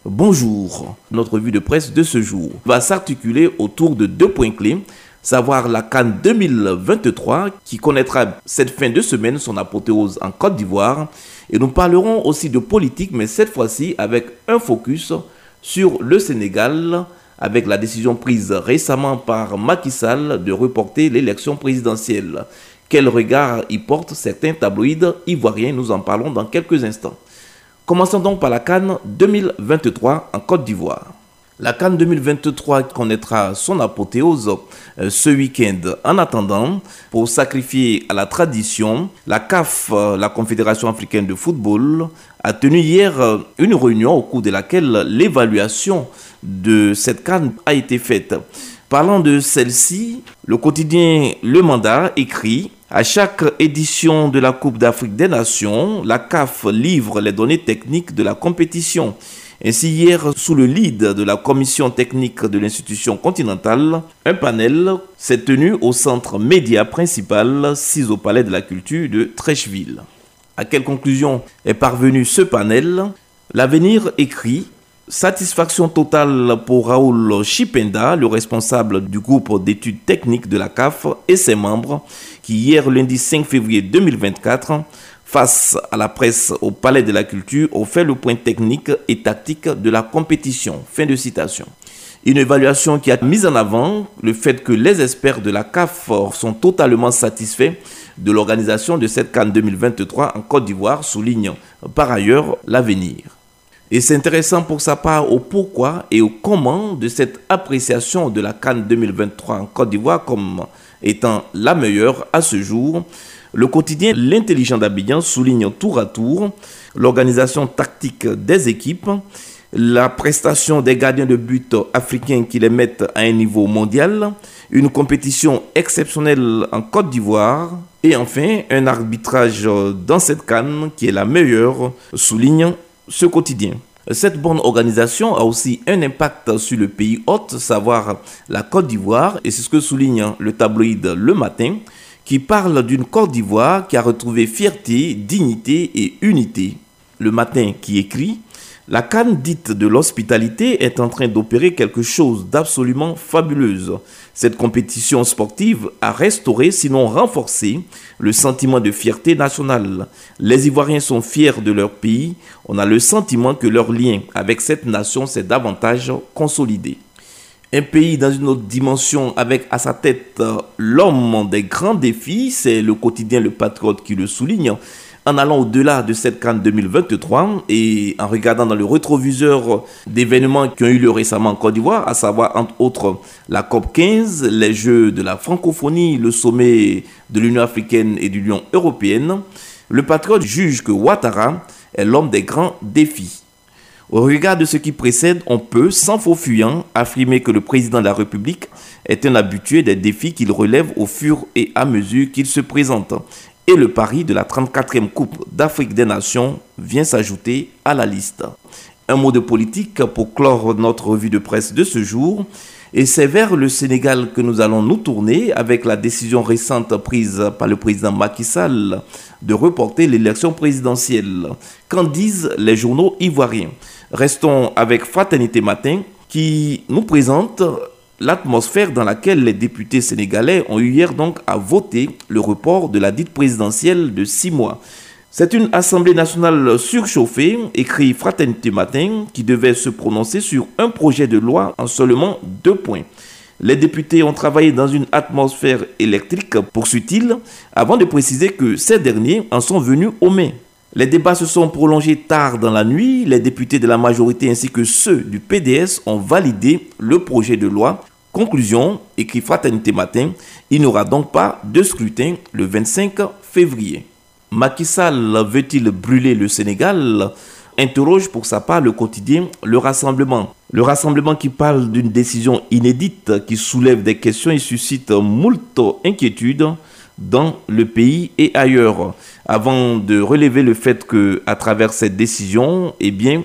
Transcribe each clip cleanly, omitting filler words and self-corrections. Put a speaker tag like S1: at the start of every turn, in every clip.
S1: Bonjour, notre revue de presse de ce jour va s'articuler autour de 2 points clés, savoir la CAN 2023 qui connaîtra cette fin de semaine son apothéose en Côte d'Ivoire, et nous parlerons aussi de politique, mais cette fois-ci avec un focus sur le Sénégal, avec la décision prise récemment par Macky Sall de reporter l'élection présidentielle. Quel regard y portent certains tabloïds ivoiriens? Nous en parlons dans quelques instants. Commençons donc par la CAN 2023 en Côte d'Ivoire. La CAN 2023 connaîtra son apothéose ce week-end. En attendant, pour sacrifier à la tradition, la CAF, la Confédération africaine de football, a tenu hier une réunion au cours de laquelle l'évaluation de cette CAN a été faite. Parlant de celle-ci, le quotidien Le Mandat écrit: à chaque édition de la Coupe d'Afrique des Nations, la CAF livre les données techniques de la compétition. Ainsi, hier, sous le lead de la commission technique de l'institution continentale, un panel s'est tenu au centre média principal, 6 au Palais de la Culture de Treichville. À quelle conclusion est parvenu ce panel? L'Avenir écrit: satisfaction totale pour Raoul Chipenda, le responsable du groupe d'études techniques de la CAF et ses membres, qui hier lundi 5 février 2024, face à la presse au Palais de la Culture, ont fait le point technique et tactique de la compétition. Fin de citation. Une évaluation qui a mis en avant le fait que les experts de la CAF sont totalement satisfaits de l'organisation de cette CAN 2023 en Côte d'Ivoire, souligne par ailleurs l'Avenir. Et c'est intéressant pour sa part au pourquoi et au comment de cette appréciation de la CAN 2023 en Côte d'Ivoire comme étant la meilleure à ce jour. Le quotidien L'Intelligent d'Abidjan souligne tour à tour l'organisation tactique des équipes, la prestation des gardiens de but africains qui les mettent à un niveau mondial, une compétition exceptionnelle en Côte d'Ivoire et enfin un arbitrage dans cette CAN qui est la meilleure, souligne ce quotidien. Cette bonne organisation a aussi un impact sur le pays hôte, savoir la Côte d'Ivoire, et c'est ce que souligne le tabloïd Le Matin, qui parle d'une Côte d'Ivoire qui a retrouvé fierté, dignité et unité. Le Matin qui écrit: la CAN dite de l'hospitalité est en train d'opérer quelque chose d'absolument fabuleuse. Cette compétition sportive a restauré, sinon renforcé, le sentiment de fierté nationale. Les Ivoiriens sont fiers de leur pays. On a le sentiment que leur lien avec cette nation s'est davantage consolidé. Un pays dans une autre dimension avec à sa tête l'homme des grands défis, c'est le quotidien Le Patriote qui le souligne. En allant au-delà de cette CAN 2023 et en regardant dans le rétroviseur d'événements qui ont eu lieu récemment en Côte d'Ivoire, à savoir entre autres la COP 15, les Jeux de la francophonie, le sommet de l'Union africaine et de l'Union européenne, le Patriote juge que Ouattara est l'homme des grands défis. Au regard de ce qui précède, on peut, sans faux fuyant, affirmer que le président de la République est un habitué des défis qu'il relève au fur et à mesure qu'il se présente. Et le pari de la 34e Coupe d'Afrique des Nations vient s'ajouter à la liste. Un mot de politique pour clore notre revue de presse de ce jour. Et c'est vers le Sénégal que nous allons nous tourner avec la décision récente prise par le président Macky Sall de reporter l'élection présidentielle. Qu'en disent les journaux ivoiriens? Restons avec Fraternité Matin qui nous présente l'atmosphère dans laquelle les députés sénégalais ont eu hier donc à voter le report de la dite présidentielle de 6 mois. C'est une assemblée nationale surchauffée, écrit Fraternité Matin, qui devait se prononcer sur un projet de loi en seulement 2 points. Les députés ont travaillé dans une atmosphère électrique, poursuit-il, avant de préciser que ces derniers en sont venus aux mains. Les débats se sont prolongés tard dans la nuit. Les députés de la majorité ainsi que ceux du PDS ont validé le projet de loi. Conclusion, écrit Fraternité Matin, il n'y aura donc pas de scrutin le 25 février. Macky Sall veut-il brûler le Sénégal? Interroge pour sa part le quotidien Le Rassemblement. Le Rassemblement qui parle d'une décision inédite qui soulève des questions et suscite moult inquiétudes dans le pays et ailleurs. Avant de relever le fait que, à travers cette décision,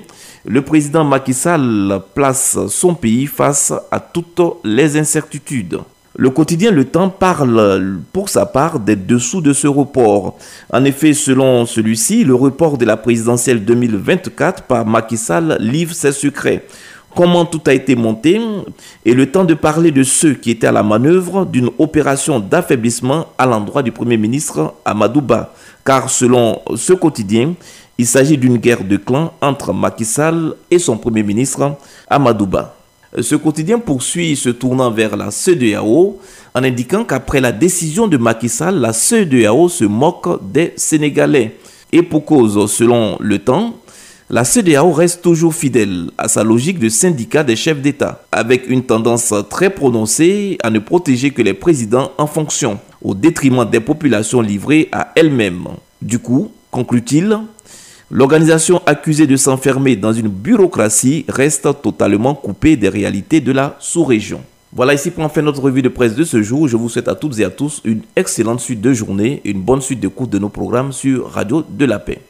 S1: le président Macky Sall place son pays face à toutes les incertitudes. Le quotidien Le Temps parle pour sa part des dessous de ce report. En effet, selon celui-ci, le report de la présidentielle 2024 par Macky Sall livre ses secrets. Comment tout a été monté et le temps de parler de ceux qui étaient à la manœuvre d'une opération d'affaiblissement à l'endroit du Premier ministre Amadou Ba. Car selon ce quotidien, il s'agit d'une guerre de clans entre Macky Sall et son Premier ministre Amadou Ba. Ce quotidien poursuit se tournant vers la CEDEAO en indiquant qu'après la décision de Macky Sall, la CEDEAO se moque des Sénégalais. Et pour cause, selon le temps, la CEDEAO reste toujours fidèle à sa logique de syndicat des chefs d'État, avec une tendance très prononcée à ne protéger que les présidents en fonction, au détriment des populations livrées à elles-mêmes. Du coup, conclut-il, l'organisation accusée de s'enfermer dans une bureaucratie reste totalement coupée des réalités de la sous-région. Voilà, ici prend fin notre revue de presse de ce jour. Je vous souhaite à toutes et à tous une excellente suite de journée, une bonne suite de cours de nos programmes sur Radio de la Paix.